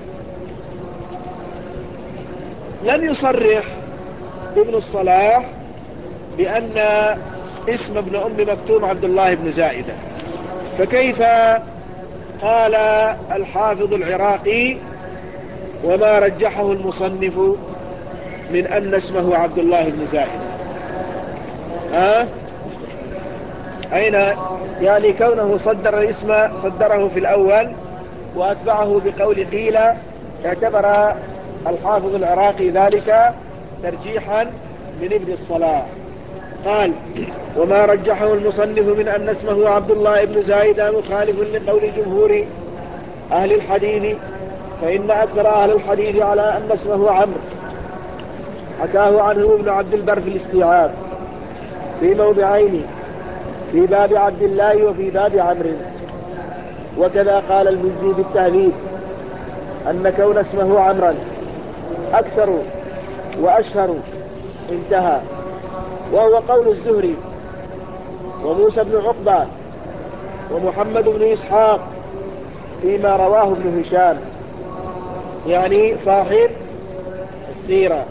لم يصرح ابن الصلاح بأن اسم ابن أم مكتوم عبد الله بن زائدة، فكيف قال الحافظ العراقي وما رجحه المصنف من أن اسمه عبد الله بن زائدة؟ ها؟ أين يعني كونه صدر الاسم صدره في الأول وأتبعه بقول قيل، اعتبر الحافظ العراقي ذلك ترجيحا من ابن الصلاح. قال: وما رجحه المصنف من أن اسمه عبد الله بن زائدة مخالف لقول جمهور أهل الحديث، فإن أكثر أهل الحديث على أن اسمه عمرو، حكاه عنه ابن عبد البر في الاستيعاب في موضعين، في باب عبد الله وفي باب عمرو. وكذا قال المزي بالتهذيب أن كون اسمه عمرا أكثر وأشهر، انتهى. وهو قول الزهري وموسى بن عقبة ومحمد بن إسحاق فيما رواه ابن هشام، يعني صاحب السيرة،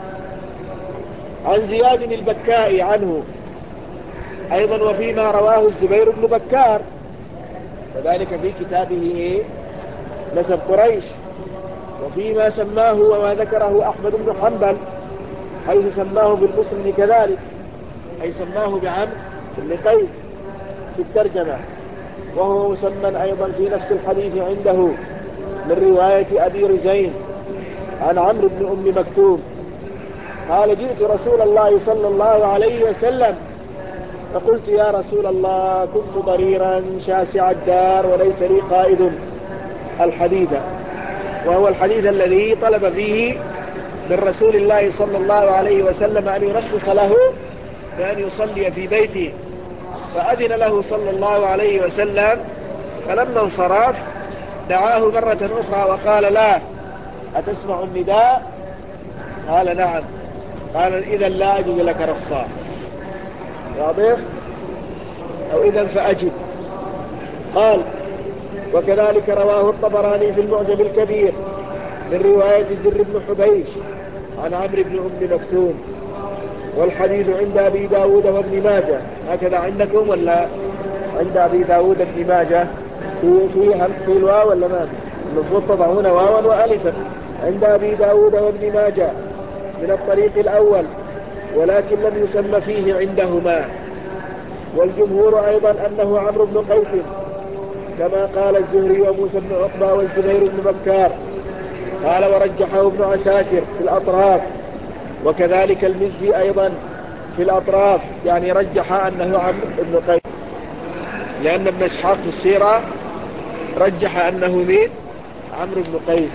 عن زياد البكائي عنه أيضا، وفيما رواه الزبير بن بكار وذلك في كتابه إيه؟ نسب قريش، وفيما سماه وما ذكره أحمد بن حنبل حيث سماه بالمسلم كذلك، أي سماه بعمرو بن قيس في الترجمة، وهو مسمى أيضا في نفس الحديث عنده من رواية أبي رزين عن عمرو بن أم مكتوم قال: جئت رسول الله صلى الله عليه وسلم فقلت: يا رسول الله، كنت ضريرا شاسع الدار وليس لي قائد. الحديث، وهو الحديث الذي طلب فيه من رسول الله صلى الله عليه وسلم أن يرخص له بأن يصلي في بيته، فأذن له صلى الله عليه وسلم، فلما انصرف دعاه مرة أخرى وقال: لا، أتسمع النداء؟ قال: نعم. قال: إذا لا أجد لك رخصة. واضح؟ أو إذا فأجب. قال: وكذلك رواه الطبراني في المعجم الكبير من رواية زر بن حبيش عن عمرو بن أم مكتوم، والحديث عند أبي داود وابن ماجه. هكذا عندكم ولا عند أبي داود ابن ماجه؟ في في هم في الواو ولا ما؟ المفروض تضعون واوا وألفا. عند أبي داود وابن ماجه من الطريق الأول، ولكن لم يسمى فيه عندهما. والجمهور أيضا أنه عمرو بن قيس كما قال الزهري وموسى بن عقبة والزبير بن بكار. قال: ورجحه ابن عساكر في الأطراف، وكذلك المزي أيضا في الأطراف، يعني رجح أنه عمرو بن قيس، لأن ابن إسحاق في السيرة رجح أنه مين؟ عمرو بن قيس.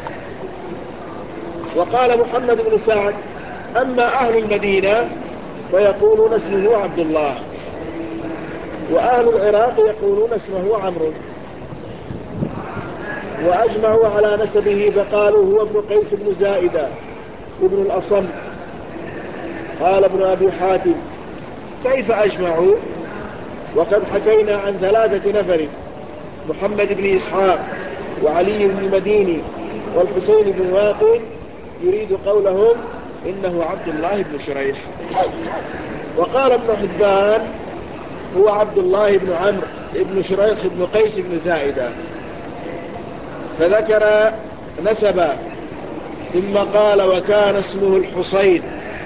وقال محمد بن سعد: أما أهل المدينة فيقولون اسمه عبد الله، وأهل العراق يقولون اسمه عمرو، وأجمعوا على نسبه فقالوا هو ابن قيس بن زائدة ابن الأصم. قال ابن أبي حاتم: كيف أجمعوا وقد حكينا عن ثلاثة نفر: محمد بن إسحاق وعلي بن المديني والحسين بن واقد، يريد قولهم إنه عبد الله بن شريح. وقال ابن حبان: هو عبد الله بن عمرو بن شريح بن قيس بن زائدة، فذكر نسبا، ثم قال: وكان اسمه الحسين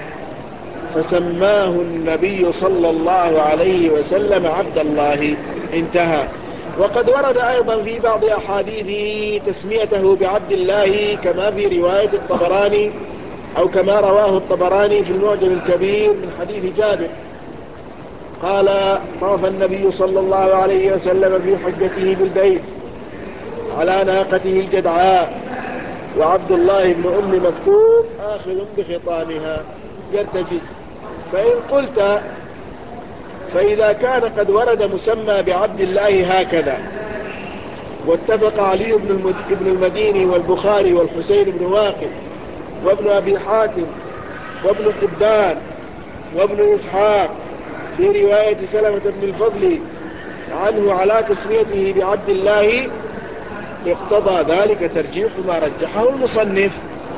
فسماه النبي صلى الله عليه وسلم عبد الله، انتهى. وقد ورد أيضا في بعض أحاديثه تسميته بعبد الله، كما في رواية الطبراني أو كما رواه الطبراني في المعجم الكبير من حديث جابر قال: طاف النبي صلى الله عليه وسلم في حجته بالبيت على ناقته الجدعاء، وعبد الله بن أم مكتوم آخذ بخطامها يرتجز. فإن قلت فإذا كان قد ورد مسمى بعبد الله هكذا، واتفق علي بن المديني والبخاري والحسين بن واقد وابن أبي حاتم وابن حبان وابن إسحاق في رواية سلمة بن الفضل عنه على تسميته بعبد الله، اقتضى ذلك ترجيح ما رجحه المصنف.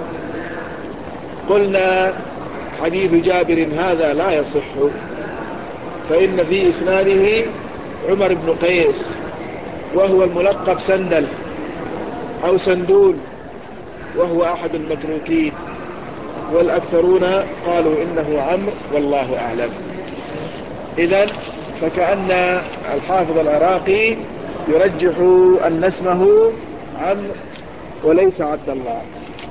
قلنا حديث جابر هذا لا يصح، فإن في إسناده عمر بن قيس وهو الملقب سندل أو سندول، وهو أحد المتروكين، والأكثرون قالوا إنه عمرو والله أعلم. إذن فكأن الحافظ العراقي يرجح أن اسمه عمرو وليس عبد الله.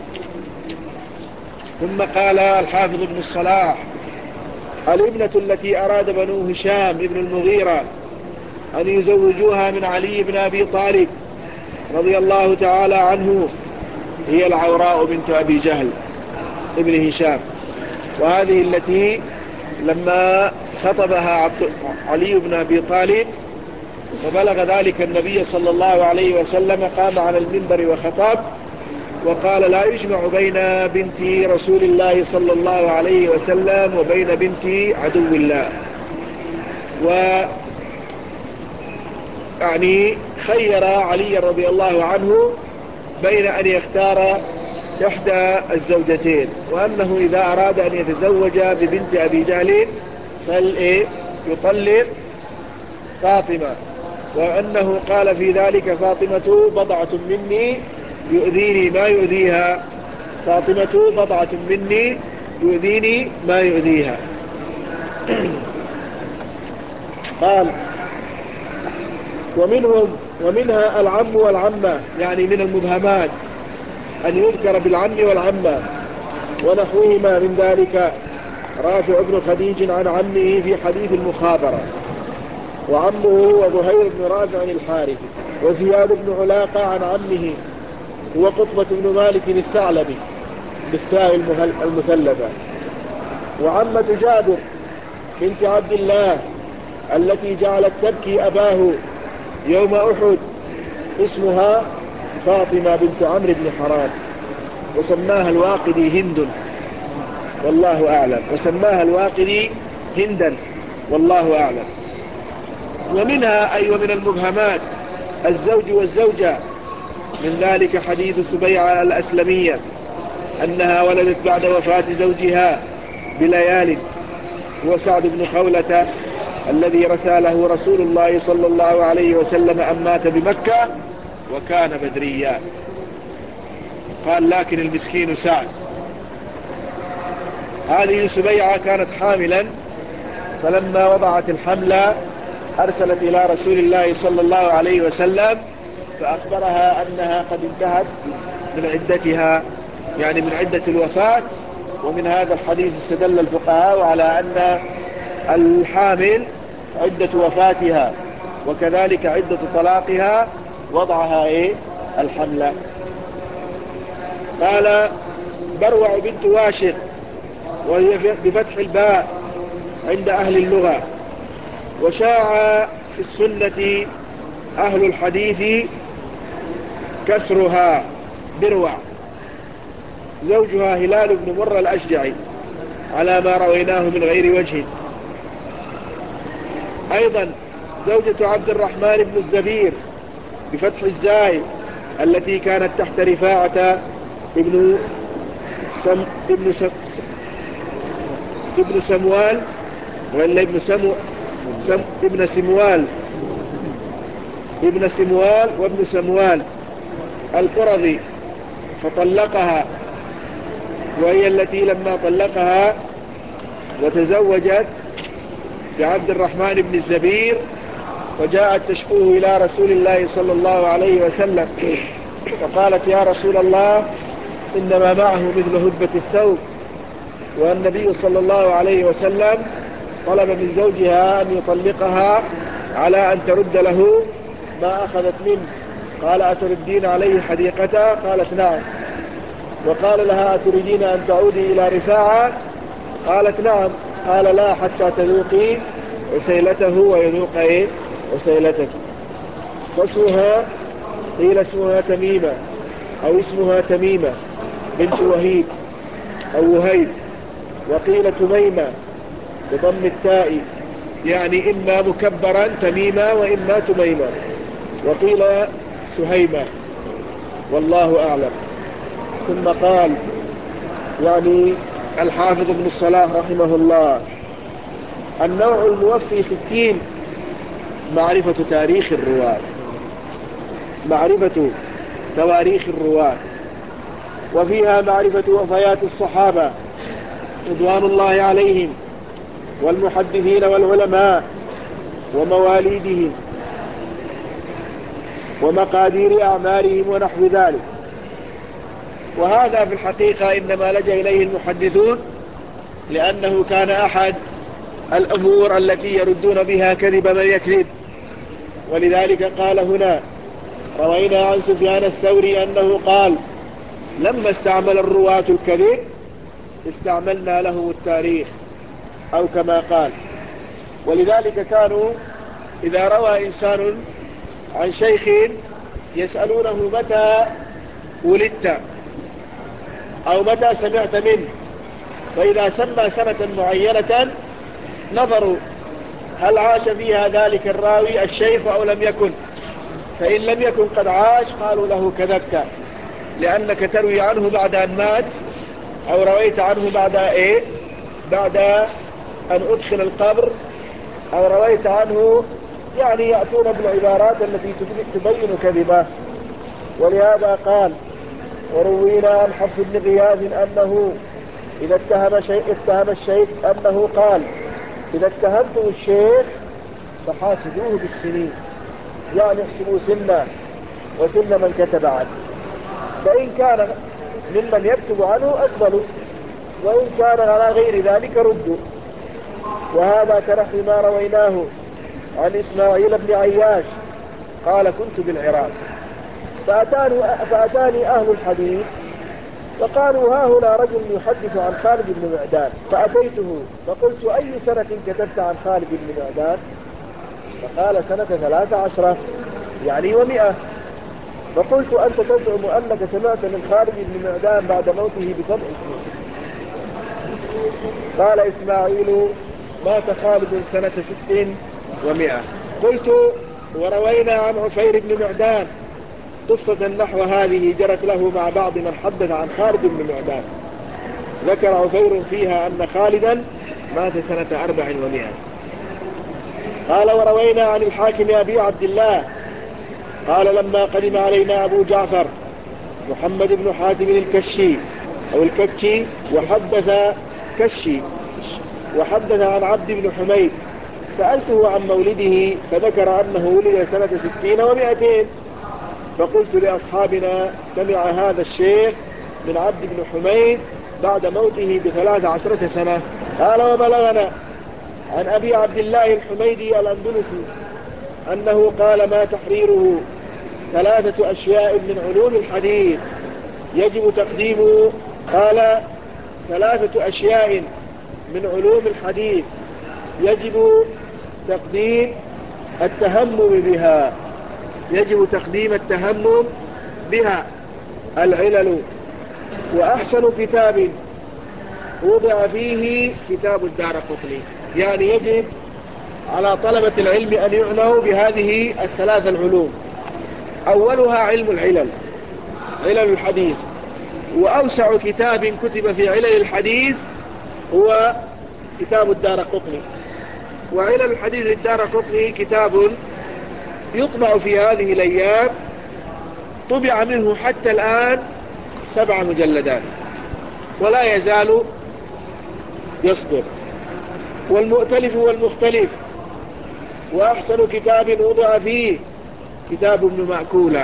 ثم قال الحافظ ابن الصلاح: الابنة التي أراد بنو هشام ابن المغيرة أن يزوجوها من علي بن أبي طالب رضي الله تعالى عنه هي العوراء بنت أبي جهل ابن هشام، وهذه التي لما خطبها عبد علي بن أبي طالب وبلغ ذلك النبي صلى الله عليه وسلم قام على المنبر وخطب وقال: لا يجمع بين بنت رسول الله صلى الله عليه وسلم وبين بنت عدو الله. و يعني خير علي رضي الله عنه بين أن يختار إحدى الزوجتين، وأنه إذا أراد أن يتزوج ببنت أبي جهل فليطلق فاطمة، وأنه قال في ذلك: فاطمة بضعة مني يؤذيني ما يؤذيها، فاطمة بضعة مني يؤذيني ما يؤذيها. قال: ومنهم ومنها العم والعمة، يعني من المبهمات أن يذكر بالعم والعمة ونحوهما من ذلك رافع بن خديج عن عمه في حديث المخابرة، وعمه وظهير بن رافع الحارثي، وزياد بن علاقة عن عمه هو قطبة بن مالك الثعلبي بالثاء المثلثة، وعمة جابر بنت عبد الله التي جعلت تبكي أباه يوم أحد اسمها فاطمة بنت عمرو بن حرام، وسماها الواقدي هند والله أعلم، وسماها الواقدي هندا والله أعلم. ومنها أي ومن المبهمات الزوج والزوجة، من ذلك حديث سبيعة الأسلمية أنها ولدت بعد وفاة زوجها بليال، هو سعد بن خولة الذي رساله رسول الله صلى الله عليه وسلم أن مات بمكة وكان بدريا. قال: لكن المسكين سعد. هذه سبيعة كانت حاملا، فلما وضعت الحمل أرسلت إلى رسول الله صلى الله عليه وسلم فأخبرها أنها قد انتهت من عدتها، يعني من عدة الوفاة. ومن هذا الحديث استدل الفقهاء على أن الحامل عدة وفاتها وكذلك عدة طلاقها وضعها إيه؟ الحمل. قال: بروع بنت واشق، وهي بفتح الباء عند أهل اللغة، وشاع في السنة أهل الحديث كسرها بروع. زوجها هلال بن مرة الأشجعي على ما رويناه من غير وجه. أيضا زوجة عبد الرحمن بن الزبير بفتح الزاي التي كانت تحت رفاعة ابن سم ابن سم ابن سموال ولا ابن سمو سم ابن سموال ابن سموال وابن سموال القرظي، فطلقها، وهي التي لما طلقها وتزوجت بعبد الرحمن بن الزبير وجاءت تشكوه إلى رسول الله صلى الله عليه وسلم، فقالت: يا رسول الله، إنما معه مثل هدبة الثوب. والنبي صلى الله عليه وسلم طلب من زوجها أن يطلقها على أن ترد له ما أخذت منه. قال: أتردين عليه حديقته؟ قالت: نعم. وقال لها: أتريدين أن تعودي إلى رفاعة؟ قالت: نعم. قال: لا، حتى تذوقي وسيلته ويذوق إيه وسيلتك. فاسمها قيل اسمها تميمة أو اسمها تميمة بنت وهيب أو وهيب، وقيل تميمة بضم التاء، يعني إما مكبرا تميمة وإما تميمة، وقيل سهيمة، والله أعلم. ثم قال يعني الحافظ ابن الصلاح رحمه الله: النوع الموفي ستين معرفة تاريخ الرواة، معرفة تواريخ الرواة، وفيها معرفة وفيات الصحابة رضوان الله عليهم والمحدثين والعلماء ومواليدهم ومقادير أعمارهم ونحو ذلك. وهذا في الحقيقة إنما لجأ إليه المحدثون لأنه كان أحد الأمور التي يردون بها كذب من يكذب. ولذلك قال هنا: روينا عن سفيان الثوري أنه قال: لما استعمل الرواة الكذب استعملنا له التاريخ، أو كما قال. ولذلك كانوا إذا روى إنسان عن شيخ يسألونه: متى ولدت؟ أو متى سمعت منه؟ فإذا سمى سنة معينة نظروا هل عاش فيها ذلك الراوي الشيخ أو لم يكن، فإن لم يكن قد عاش قالوا له: كذبت، لأنك تروي عنه بعد أن مات، أو رويت عنه بعد إيه بعد أن أدخل القبر، أو رويت عنه، يعني يأتون بالعبارات التي تبين كذبه. ولهذا قال: وروينا عن حفص بن غياث أنه إذا اتهم شيء اتهم الشيخ أنه قال: إذا اتهمتم الشيخ فحاسبوه بالسنين، يعني احسبوا سنة وسن من كتب عنه، فإن كان ممن يكتب عنه أقبلوا، وإن كان على غير ذلك ردوا. وهذا كنحو ما رويناه عن إسماعيل بن عياش قال: كنت بالعراق فأتاني, فأتاني أهل الحديث فقالوا: ها هنا رجل يحدث عن خالد بن معدان. فأتيته فقلت: أي سنة كتبت عن خالد بن معدان؟ فقال: سنة ثلاث عشرة، يعني ومئة. فقلت: أنت تزعم أنك سمعت من خالد بن معدان بعد موته بسبع سنين. قال إسماعيل: مات خالد سنة ست ومئة. قلت: وروينا عن عفير بن معدان قصة نحو هذه جرت له مع بعض من حدث عن خالد بن معدان، ذكر عفير فيها أن خالدا مات سنة أربع ومئة. قال: وروينا عن الحاكم أبي عبد الله قال: لما قدم علينا أبو جعفر محمد بن حاتم الكشي أو الكتشي وحدث كشي وحدث عن عبد بن حميد، سألته عن مولده فذكر أنه ولد سنة ستين ومئتين. فقلت لأصحابنا: سمع هذا الشيخ من عبد بن حميد بعد موته بثلاث عشرة سنة. قال: وبلغنا عن أبي عبد الله الحميدي الأندلسي أنه قال: ما تحريره ثلاثة أشياء من علوم الحديث يجب تقديمه. قال: ثلاثة أشياء من علوم الحديث يجب تقديم التهمم بها، يجب تقديم التهمم بها: العلل، وأحسن كتاب وضع فيه كتاب الدارقطني. يعني يجب على طلبة العلم أن يعنوا بهذه الثلاث العلوم. أولها علم العلل، علل الحديث، وأوسع كتاب كتب في علل الحديث هو كتاب الدارقطني. وعلل الحديث للدارقطني كتاب يطبع في هذه الأيام، طبع منه حتى الآن سبع مجلدات ولا يزال يصدر. والمؤتلف والمختلف، وأحسن كتاب وضع فيه كتاب ابن مأكولة.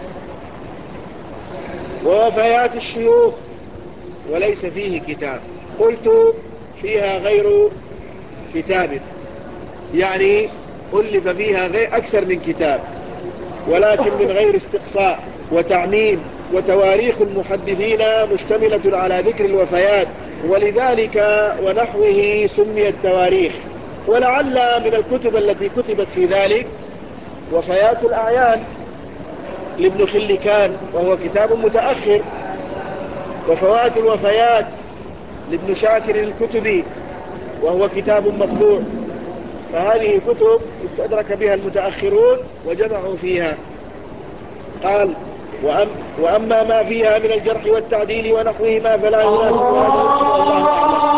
ووفيات الشيوخ وليس فيه كتاب. قلت: فيها غير كتاب، يعني ألف فيها غير أكثر من كتاب، ولكن من غير استقصاء وتعميم. وتواريخ المحدثين مشتملة على ذكر الوفيات، ولذلك ونحوه سمي التواريخ. ولعل من الكتب التي كتبت في ذلك وفيات الأعيان لابن خلكان، وهو كتاب متأخر، وفوات الوفيات لابن شاكر الكتبي، وهو كتاب مطبوع. فهذه كتب استدرك بها المتأخرون وجمعوا فيها. قال: وأم وأما ما فيها من الجرح والتعديل ونحوهما فلا يناسب هذه الاسم، والله أعلم.